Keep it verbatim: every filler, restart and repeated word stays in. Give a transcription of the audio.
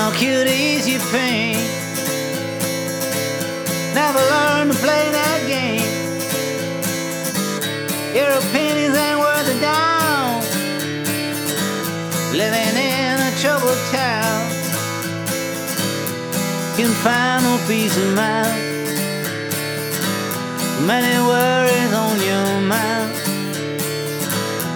How could ease your pain? Never learned to play that game. Your opinions ain't worth a dime. Living in a troubled town, can find no peace of mind. Many worries on your mind.